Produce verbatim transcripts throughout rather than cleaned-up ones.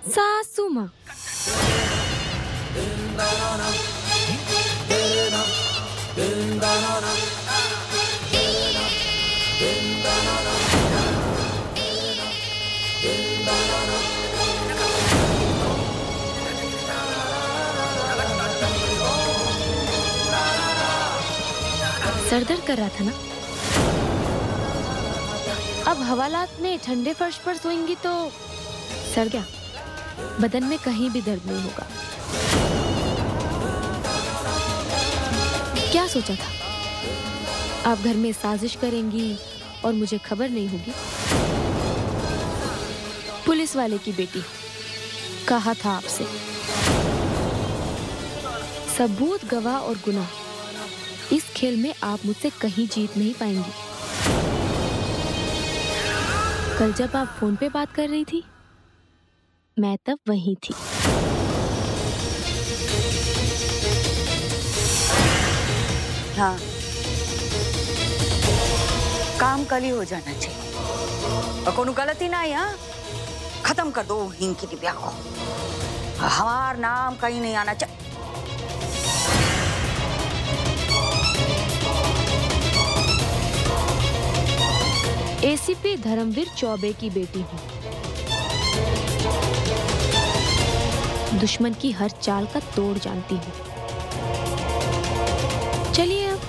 सासू माँ। सर दर्द कर रहा था ना? अब हवालात में ठंडे फर्श पर सोएंगी तो सर गया, बदन में कहीं भी दर्द नहीं होगा। क्या सोचा था? आप घर में साजिश करेंगी और मुझे खबर नहीं होगी? पुलिस वाले की बेटी, कहा था आपसे, सबूत, गवाह और गुनाह, इस खेल में आप मुझसे कहीं जीत नहीं पाएंगी। कल जब आप फोन पे बात कर रही थी, मैं तब वहीं थी। हाँ, काम कल ही हो जाना चाहिए और कोनो गलती ना यहाँ खत्म कर दो हिंग की डिबिया को। हमार नाम कहीं नहीं आना चाहिए। एसीपी धर्मवीर चौबे की बेटी हूँ। दुश्मन की हर चाल का तोड़ जानती हूँ। चलिए अब,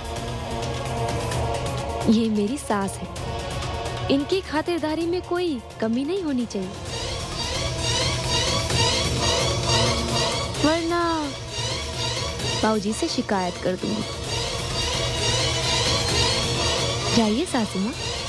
ये मेरी सास है, इनकी खातिरदारी में कोई कमी नहीं होनी चाहिए, वरना बाबूजी से शिकायत कर दूंगी। जाइए सासू माँ।